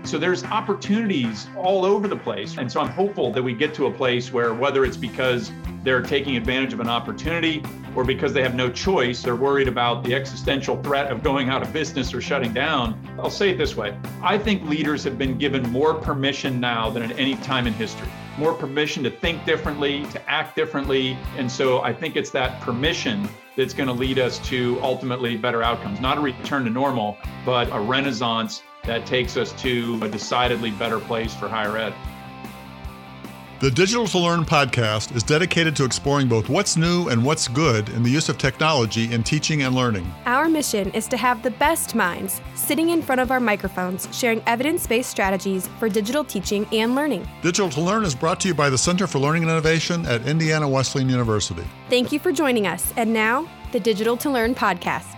So there's opportunities all over the place. And so I'm hopeful that we get to a place where, whether it's because they're taking advantage of an opportunity or because they have no choice, they're worried about the existential threat of going out of business or shutting down. I'll say it this way. I think leaders have been given more permission now than at any time in history, more permission to think differently, to act differently. And so I think it's that permission that's going to lead us to ultimately better outcomes, not a return to normal, but a renaissance that takes us to a decidedly better place for higher ed. The Digital to Learn podcast is dedicated to exploring both what's new and what's good in the use of technology in teaching and learning. Our mission is to have the best minds sitting in front of our microphones, sharing evidence-based strategies for digital teaching and learning. Digital to Learn is brought to you by the Center for Learning and Innovation at Indiana Wesleyan University. Thank you for joining us. And now, the Digital to Learn podcast.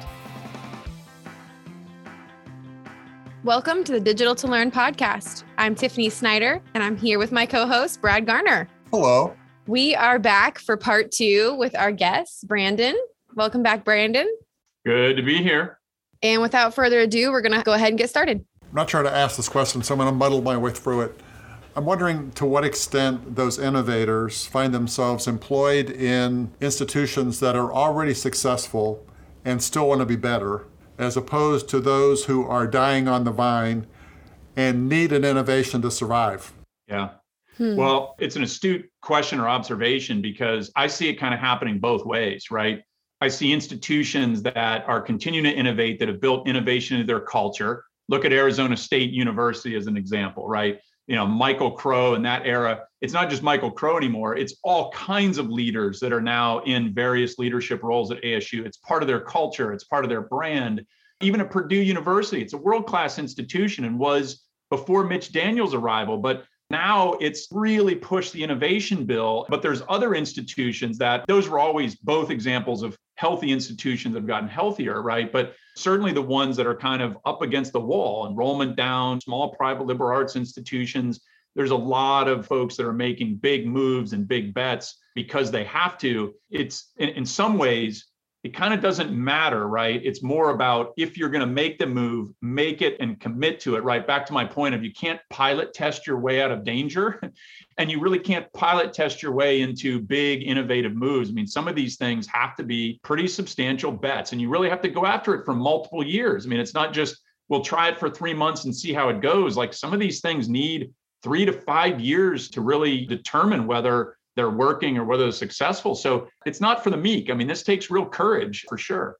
Welcome to the Digital to Learn podcast. I'm Tiffany Snyder, and I'm here with my co-host, Brad Garner. Hello. We are back for part 2 with our guest, Brandon. Welcome back, Brandon. Good to be here. And without further ado, we're going to go ahead and get started. I'm not trying to ask this question, so I'm going to muddle my way through it. I'm wondering to what extent those innovators find themselves employed in institutions that are already successful and still want to be better, as opposed to those who are dying on the vine and need an innovation to survive. Yeah. Well, it's an astute question or observation because I see it kind of happening both ways, right? I see institutions that are continuing to innovate, that have built innovation into their culture. Look at Arizona State University as an example, right? You know, Michael Crow in that era, it's not just Michael Crow anymore. It's all kinds of leaders that are now in various leadership roles at ASU. It's part of their culture. It's part of their brand. Even at Purdue University, it's a world-class institution and was before Mitch Daniels' arrival, but now it's really pushed the innovation bill. But there's other institutions that those were always both examples of healthy institutions that have gotten healthier, right? But certainly the ones that are kind of up against the wall, enrollment down, small private liberal arts institutions, there's a lot of folks that are making big moves and big bets because they have to. It's in some ways, it kind of doesn't matter, right? It's more about if you're going to make the move, make it and commit to it, right? Back to my point of you can't pilot test your way out of danger and you really can't pilot test your way into big innovative moves. I mean, some of these things have to be pretty substantial bets and you really have to go after it for multiple years. I mean, it's not just, we'll try it for 3 months and see how it goes. Like some of these things need 3 to 5 years to really determine whether they're working or whether they're successful. So it's not for the meek. I mean, this takes real courage for sure.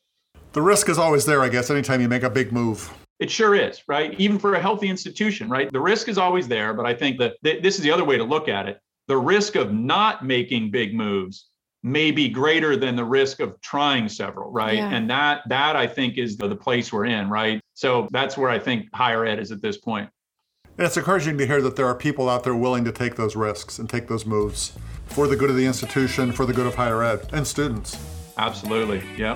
The risk is always there, I guess, anytime you make a big move. It sure is, right? Even for a healthy institution, right? The risk is always there, but I think that this is the other way to look at it. The risk of not making big moves may be greater than the risk of trying several, right? Yeah. And that I think is the place we're in, right? So that's where I think higher ed is at this point. And it's encouraging to hear that there are people out there willing to take those risks and take those moves for the good of the institution, for the good of higher ed and students. Absolutely. Yeah.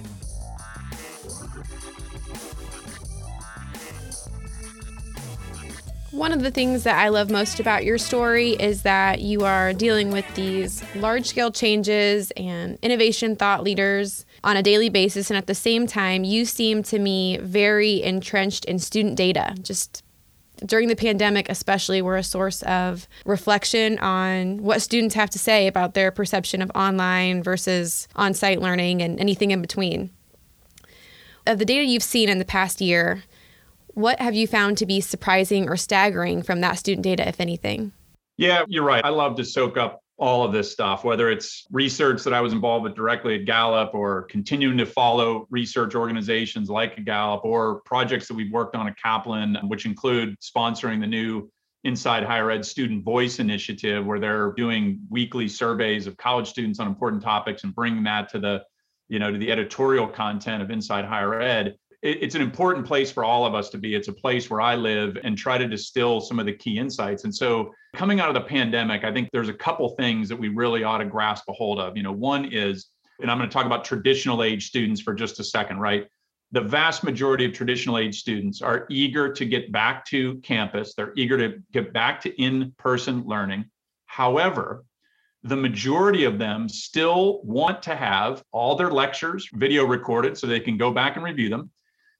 One of the things that I love most about your story is that you are dealing with these large-scale changes and innovation thought leaders on a daily basis. And at the same time, you seem to me very entrenched in student data. Just during the pandemic, especially, were a source of reflection on what students have to say about their perception of online versus on-site learning and anything in between. Of the data you've seen in the past year, what have you found to be surprising or staggering from that student data, if anything? Yeah, you're right. I love to soak up all of this stuff, whether it's research that I was involved with directly at Gallup or continuing to follow research organizations like Gallup or projects that we've worked on at Kaplan, which include sponsoring the new Inside Higher Ed Student Voice Initiative, where they're doing weekly surveys of college students on important topics and bringing that to the editorial content of Inside Higher Ed. It's an important place for all of us to be. It's a place where I live and try to distill some of the key insights. And so coming out of the pandemic, I think there's a couple things that we really ought to grasp a hold of. One is, and I'm going to talk about traditional age students for just a second, right? The vast majority of traditional age students are eager to get back to campus. They're eager to get back to in-person learning. However, the majority of them still want to have all their lectures video recorded so they can go back and review them.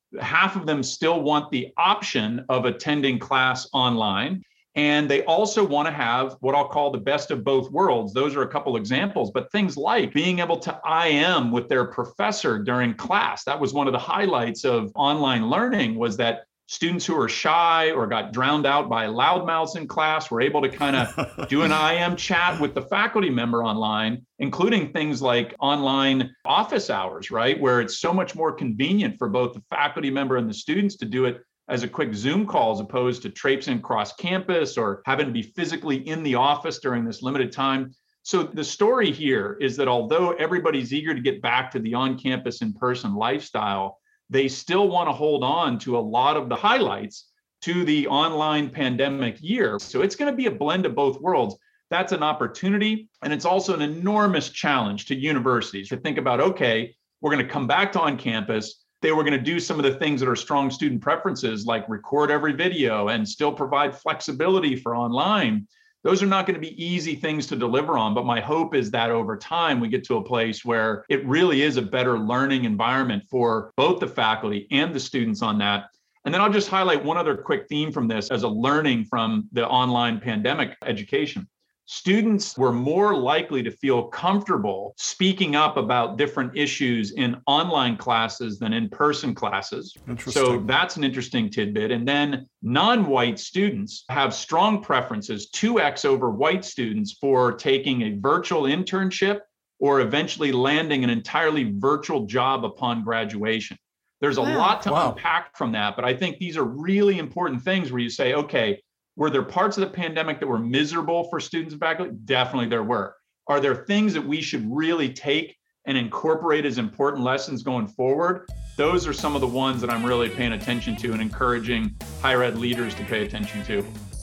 half of them still want the option of attending class online. And they also want to have what I'll call the best of both worlds. Those are a couple examples, but things like being able to IM with their professor during class. That was one of the highlights of online learning, was that students who are shy or got drowned out by loudmouths in class were able to kind of do an IM chat with the faculty member online, including things like online office hours, right? Where it's so much more convenient for both the faculty member and the students to do it as a quick Zoom call, as opposed to traipsing across campus or having to be physically in the office during this limited time. So the story here is that although everybody's eager to get back to the on-campus in-person lifestyle, they still want to hold on to a lot of the highlights to the online pandemic year. So it's going to be a blend of both worlds. That's an opportunity. And it's also an enormous challenge to universities to think about, okay, we're going to come back to on-campus. They were going to do some of the things that are strong student preferences, like record every video and still provide flexibility for online. Those are not going to be easy things to deliver on. But my hope is that over time, we get to a place where it really is a better learning environment for both the faculty and the students on that. And then I'll just highlight one other quick theme from this as a learning from the online pandemic education. Students were more likely to feel comfortable speaking up about different issues in online classes than in-person classes. So that's an interesting tidbit. And then non-white students have strong preferences, 2x over white students, for taking a virtual internship or eventually landing an entirely virtual job upon graduation. There's a lot to unpack from that, but I think these are really important things where you say, okay, were there parts of the pandemic that were miserable for students and faculty? Definitely there were. Are there things that we should really take and incorporate as important lessons going forward? Those are some of the ones that I'm really paying attention to and encouraging higher ed leaders to pay attention to.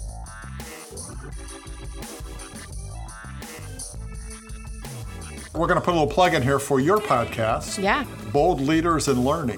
We're going to put a little plug in here for your podcast. Yeah. Bold Leaders in Learning.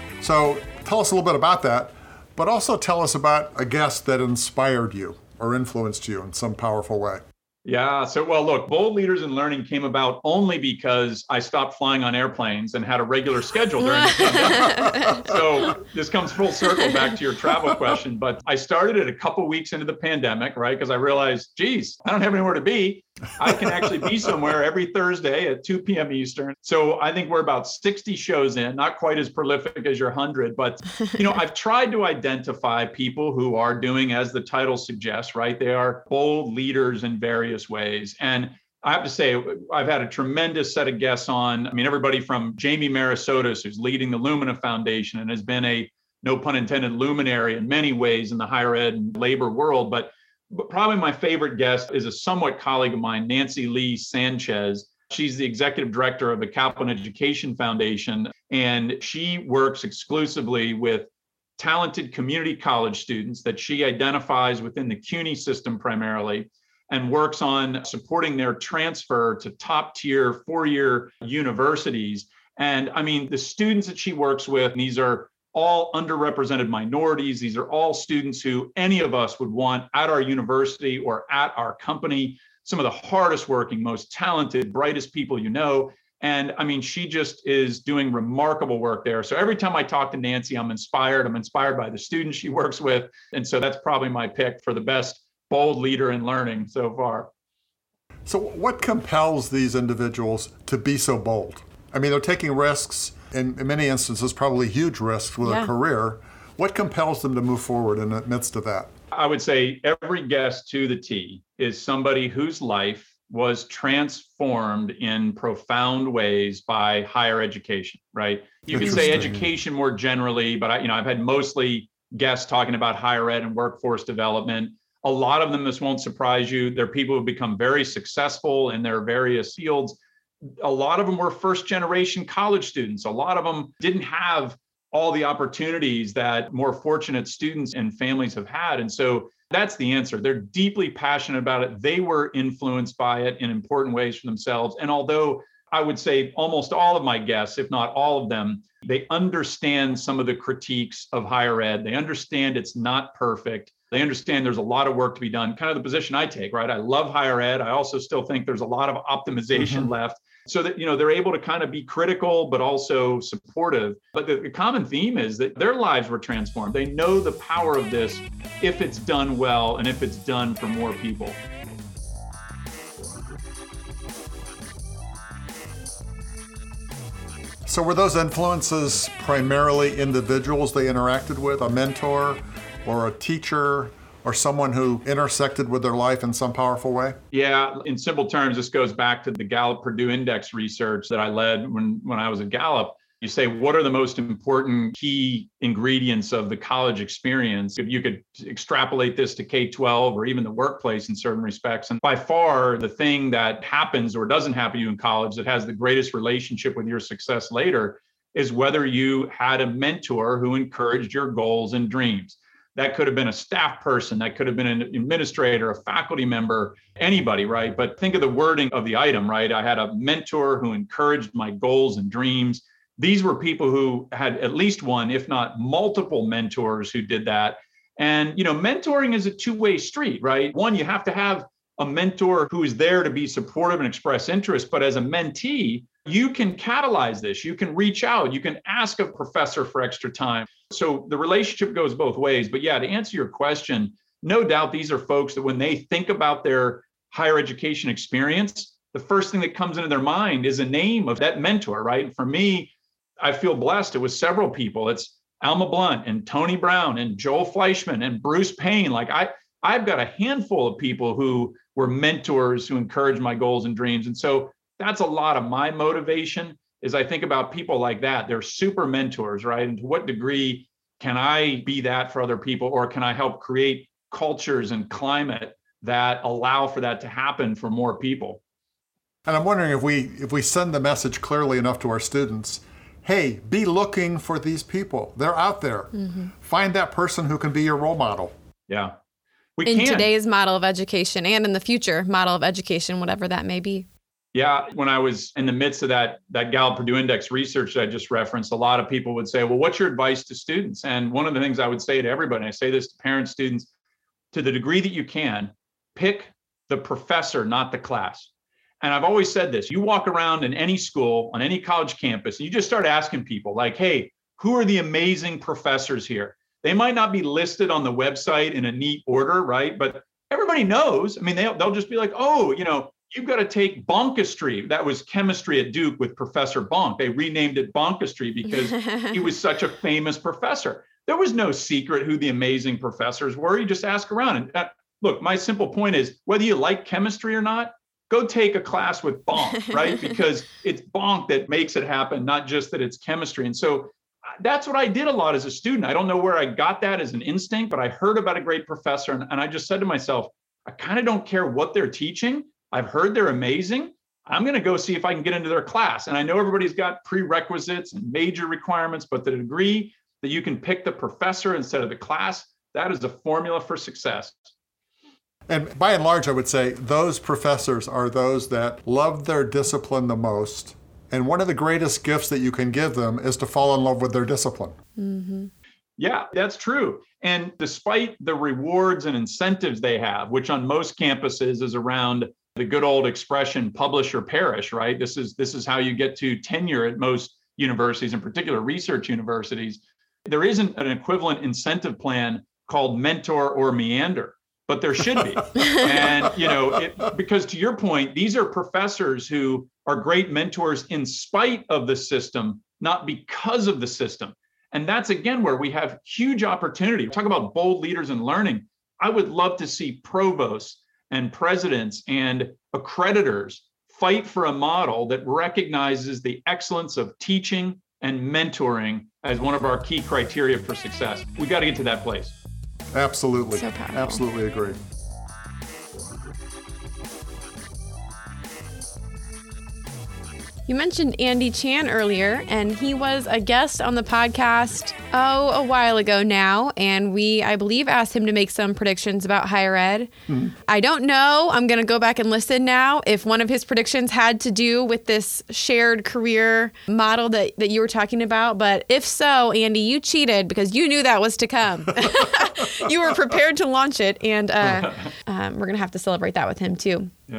So tell us a little bit about that. But also tell us about a guest that inspired you or influenced you in some powerful way. Yeah. So, well, look, Bold Leaders in Learning came about only because I stopped flying on airplanes and had a regular schedule during the pandemic. So this comes full circle back to your travel question. But I started it a couple weeks into the pandemic, right? Because I realized, geez, I don't have anywhere to be. I can actually be somewhere every Thursday at 2 p.m. Eastern. So I think we're about 60 shows in, not quite as prolific as your 100. But, I've tried to identify people who are doing, as the title suggests, right? They are bold leaders in various ways. And I have to say, I've had a tremendous set of guests on. I mean, everybody from Jamie Marasotis, who's leading the Lumina Foundation and has been a, no pun intended, luminary in many ways in the higher ed and labor world. But probably my favorite guest is a somewhat colleague of mine, Nancy Lee Sanchez. She's the executive director of the Kaplan Education Foundation, and she works exclusively with talented community college students that she identifies within the CUNY system primarily, and works on supporting their transfer to top-tier four-year universities. And I mean, the students that she works with, these are all underrepresented minorities. These are all students who any of us would want at our university or at our company, some of the hardest working, most talented, brightest people you know. And I mean, she just is doing remarkable work there. So every time I talk to Nancy, I'm inspired. I'm inspired by the students she works with. And so that's probably my pick for the best bold leader in learning so far. So what compels these individuals to be so bold? I mean, they're taking risks, in many instances, probably huge risks with a career. What compels them to move forward in the midst of that? I would say every guest to the T is somebody whose life was transformed in profound ways by higher education, right? You can say education more generally, but I've had mostly guests talking about higher ed and workforce development. A lot of them, this won't surprise you, they're people who become very successful in their various fields. A lot of them were first generation college students. A lot of them didn't have all the opportunities that more fortunate students and families have had. And so that's the answer. They're deeply passionate about it. They were influenced by it in important ways for themselves. And although I would say almost all of my guests, if not all of them, they understand some of the critiques of higher ed. They understand it's not perfect. They understand there's a lot of work to be done, kind of the position I take, right? I love higher ed. I also still think there's a lot of optimization left. so that, they're able to kind of be critical, but also supportive. But the common theme is that their lives were transformed. They know the power of this if it's done well and if it's done for more people. So were those influences primarily individuals they interacted with, a mentor or a teacher or someone who intersected with their life in some powerful way? Yeah, in simple terms, this goes back to the Gallup-Purdue Index research that I led when I was at Gallup. You say, what are the most important key ingredients of the college experience? If you could extrapolate this to K-12 or even the workplace in certain respects. And by far, the thing that happens or doesn't happen to you in college that has the greatest relationship with your success later is whether you had a mentor who encouraged your goals and dreams. That could have been a staff person, that could have been an administrator, a faculty member, anybody, right? But think of the wording of the item, right? I had a mentor who encouraged my goals and dreams. These were people who had at least one, if not multiple mentors who did that. And, mentoring is a two-way street, right? One, you have to have a mentor who is there to be supportive and express interest. But as a mentee, you can catalyze this. You can reach out. You can ask a professor for extra time. So the relationship goes both ways. But yeah, to answer your question, no doubt these are folks that when they think about their higher education experience, the first thing that comes into their mind is a name of that mentor, right? And for me, I feel blessed. It was several people. It's Alma Blunt and Tony Brown and Joel Fleischman and Bruce Payne. Like I've got a handful of people who were mentors who encouraged my goals and dreams. And so that's a lot of my motivation is I think about people like that. They're super mentors, right? And to what degree can I be that for other people, or can I help create cultures and climate that allow for that to happen for more people? And I'm wondering if we send the message clearly enough to our students, hey, be looking for these people. They're out there. Mm-hmm. Find that person who can be your role model. Yeah. In today's model of education and in the future model of education, whatever that may be. Yeah. When I was in the midst of that Gallup-Purdue Index research that I just referenced, a lot of people would say, well, what's your advice to students? And one of the things I would say to everybody, and I say this to parents, students, to the degree that you can, pick the professor, not the class. And I've always said this, you walk around in any school, on any college campus, and you just start asking people like, hey, who are the amazing professors here? They might not be listed on the website in a neat order, right? But everybody knows. I mean, they'll just be like, oh, you've got to take Bonkestry. That was chemistry at Duke with Professor Bonk. They renamed it Bonkestry because he was such a famous professor. There was no secret who the amazing professors were. You just ask around. And look, my simple point is, whether you like chemistry or not, go take a class with Bonk, right? Because it's Bonk that makes it happen, not just that it's chemistry. And so that's what I did a lot as a student. I don't know where I got that as an instinct, but I heard about a great professor and I just said to myself, I kind of don't care what they're teaching. I've heard they're amazing. I'm going to go see if I can get into their class. And I know everybody's got prerequisites and major requirements, but the degree that you can pick the professor instead of the class, that is a formula for success. And by and large, I would say those professors are those that love their discipline the most. And one of the greatest gifts that you can give them is to fall in love with their discipline. Mm-hmm. Yeah, that's true. And despite the rewards and incentives they have, which on most campuses is around the good old expression, publish or perish, right? This is how you get to tenure at most universities, in particular research universities. There isn't an equivalent incentive plan called mentor or meander, but there should be. And, because to your point, these are professors who are great mentors in spite of the system, not because of the system. And that's, again, where we have huge opportunity. Talk about bold leaders in learning. I would love to see provosts and presidents and accreditors fight for a model that recognizes the excellence of teaching and mentoring as one of our key criteria for success. We got to get to that place. Absolutely. So powerful. Absolutely agree. You mentioned Andy Chan earlier, and he was a guest on the podcast, a while ago now, and I believe, asked him to make some predictions about higher ed. Mm-hmm. I don't know. I'm going to go back and listen now if one of his predictions had to do with this shared career model that you were talking about. But if so, Andy, you cheated because you knew that was to come. You were prepared to launch it, and we're going to have to celebrate that with him too. Yeah.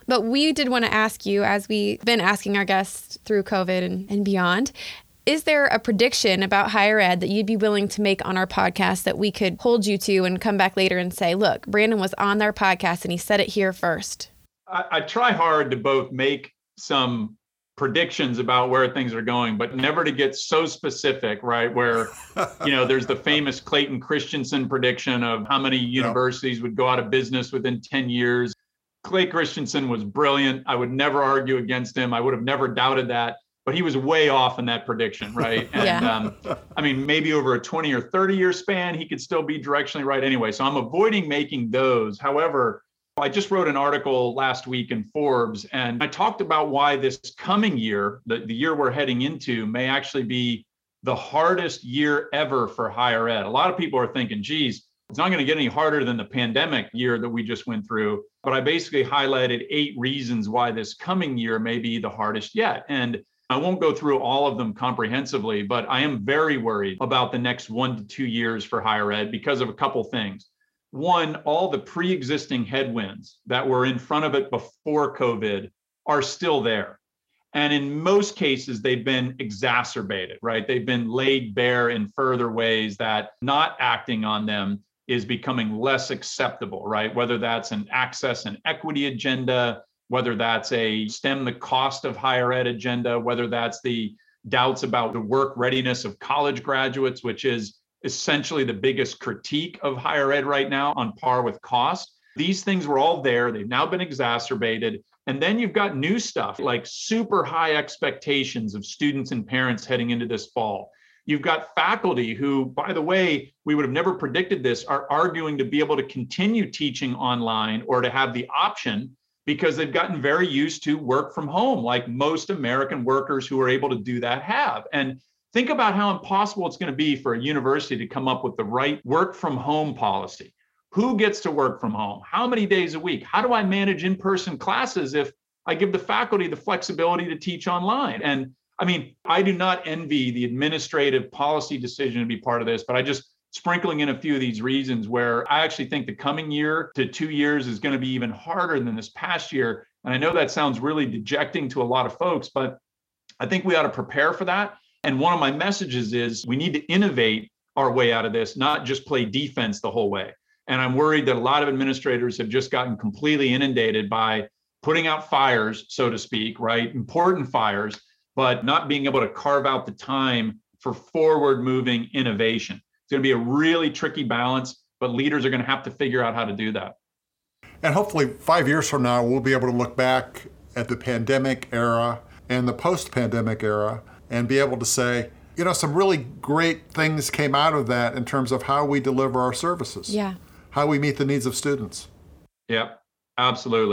But we did want to ask you, as we've been asking our guests through COVID and beyond, is there a prediction about higher ed that you'd be willing to make on our podcast that we could hold you to and come back later and say, look, Brandon was on our podcast and he said it here first? I try hard to both make some predictions about where things are going, but never to get so specific, right? Where, there's the famous Clayton Christensen prediction of how many universities would go out of business within 10 years. Clay Christensen was brilliant. I would never argue against him. I would have never doubted that. But he was way off in that prediction, right? And maybe over a 20 or 30 year span, he could still be directionally right anyway. So I'm avoiding making those. However, I just wrote an article last week in Forbes, and I talked about why this coming year, the year we're heading into, may actually be the hardest year ever for higher ed. A lot of people are thinking, geez, it's not going to get any harder than the pandemic year that we just went through. But I basically highlighted 8 reasons why this coming year may be the hardest yet. And I won't go through all of them comprehensively, but I am very worried about the next 1 to 2 years for higher ed because of a couple things. One, all the pre-existing headwinds that were in front of it before COVID are still there. And in most cases, they've been exacerbated, right? They've been laid bare in further ways that not acting on them is becoming less acceptable, right? Whether that's an access and equity agenda, whether that's a stem the cost of higher ed agenda, whether that's the doubts about the work readiness of college graduates, which is essentially the biggest critique of higher ed right now, on par with cost. These things were all there. They've now been exacerbated. And then you've got new stuff like super high expectations of students and parents heading into this fall. You've got faculty who, by the way, we would have never predicted this, are arguing to be able to continue teaching online or to have the option because they've gotten very used to work from home, like most American workers who are able to do that have. And think about how impossible it's going to be for a university to come up with the right work from home policy. Who gets to work from home? How many days a week? How do I manage in-person classes if I give the faculty the flexibility to teach online? And I do not envy the administrative policy decision to be part of this, but I just sprinkling in a few of these reasons where I actually think the coming year to 2 years is going to be even harder than this past year. And I know that sounds really dejecting to a lot of folks, but I think we ought to prepare for that. And one of my messages is we need to innovate our way out of this, not just play defense the whole way. And I'm worried that a lot of administrators have just gotten completely inundated by putting out fires, so to speak, right? Important fires, but not being able to carve out the time for forward moving innovation. It's going to be a really tricky balance, but leaders are going to have to figure out how to do that. And hopefully 5 years from now, we'll be able to look back at the pandemic era and the post-pandemic era and be able to say, some really great things came out of that in terms of how we deliver our services, how we meet the needs of students. Yeah, absolutely.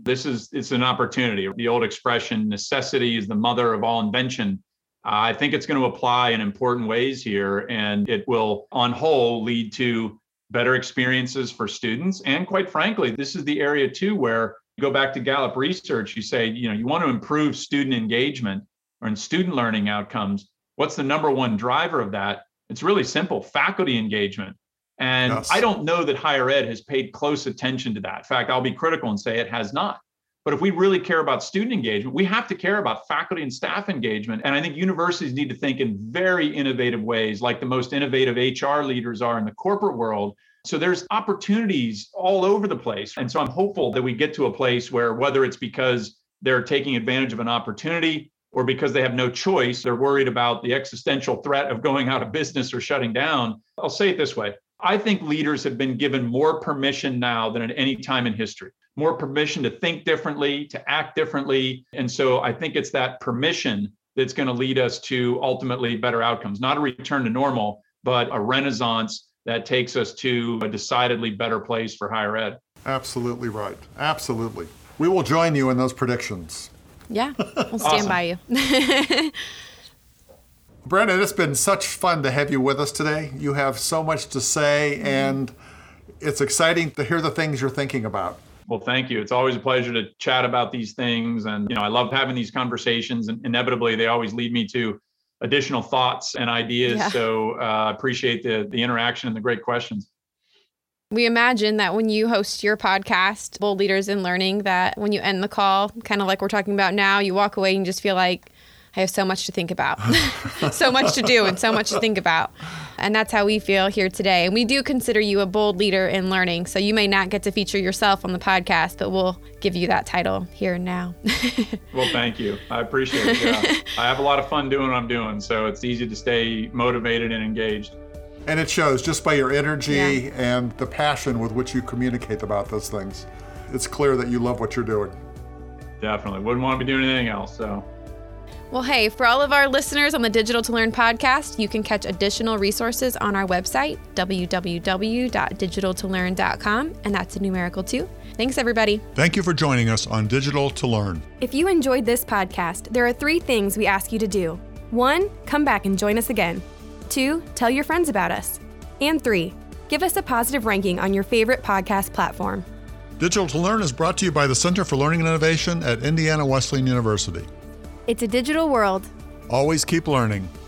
It's an opportunity. The old expression, necessity is the mother of all invention. I think it's going to apply in important ways here, and it will, on whole, lead to better experiences for students. And quite frankly, this is the area too where you go back to Gallup research, you say, you want to improve student engagement or in student learning outcomes. What's the number one driver of that? It's really simple, faculty engagement. And yes. I don't know that higher ed has paid close attention to that. In fact, I'll be critical and say it has not. But if we really care about student engagement, we have to care about faculty and staff engagement. And I think universities need to think in very innovative ways, like the most innovative HR leaders are in the corporate world. So there's opportunities all over the place. And so I'm hopeful that we get to a place where, whether it's because they're taking advantage of an opportunity or because they have no choice, they're worried about the existential threat of going out of business or shutting down. I'll say it this way. I think leaders have been given more permission now than at any time in history, more permission to think differently, to act differently. And so I think it's that permission that's going to lead us to ultimately better outcomes, not a return to normal, but a renaissance that takes us to a decidedly better place for higher ed. Absolutely right. Absolutely. We will join you in those predictions. Yeah, we'll stand by you. Brandon, it's been such fun to have you with us today. You have so much to say, and it's exciting to hear the things you're thinking about. Well, thank you. It's always a pleasure to chat about these things. And, I love having these conversations, and inevitably they always lead me to additional thoughts and ideas. Yeah. So I appreciate the interaction and the great questions. We imagine that when you host your podcast, Bold Leaders in Learning, that when you end the call, kind of like we're talking about now, you walk away and just feel like, I have so much to think about, so much to do and so much to think about. And that's how we feel here today. And we do consider you a bold leader in learning. So you may not get to feature yourself on the podcast, but we'll give you that title here and now. Well, thank you. I appreciate it. Yeah. I have a lot of fun doing what I'm doing, so it's easy to stay motivated and engaged. And it shows just by your energy and the passion with which you communicate about those things. It's clear that you love what you're doing. Definitely. Wouldn't want to be doing anything else, so. Well, hey, for all of our listeners on the Digital to Learn podcast, you can catch additional resources on our website, www.digitaltolearn.com, and that's a numerical 2. Thanks, everybody. Thank you for joining us on Digital to Learn. If you enjoyed this podcast, there are 3 things we ask you to do. 1, come back and join us again. 2, tell your friends about us. And 3, give us a positive ranking on your favorite podcast platform. Digital to Learn is brought to you by the Center for Learning and Innovation at Indiana Wesleyan University. It's a digital world. Always keep learning.